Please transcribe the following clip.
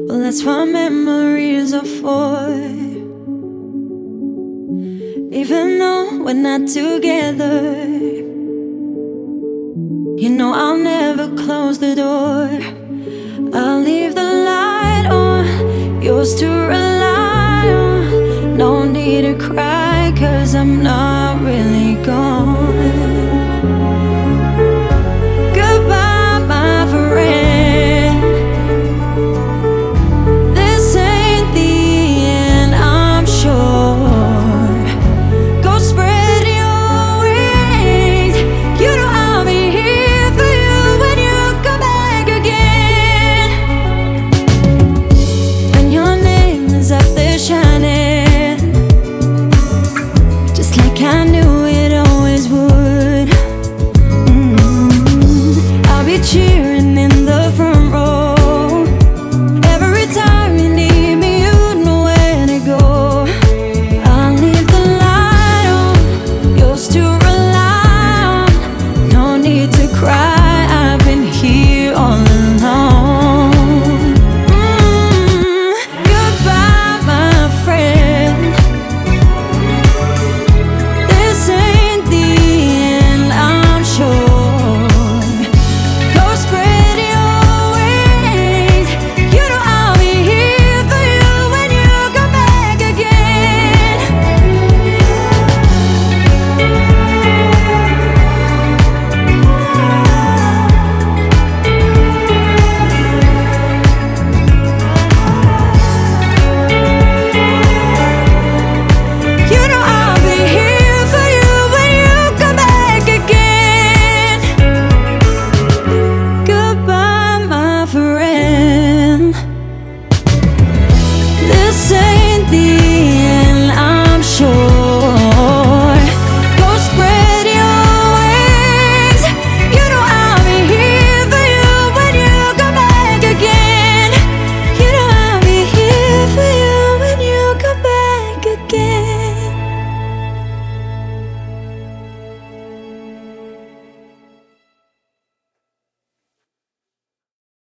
Well, that's what memories are for. Even though we're not together, you know I'll never close the door. I'll leave the light on, yours to rely on. No need to cry, 'cause I'm not really gone.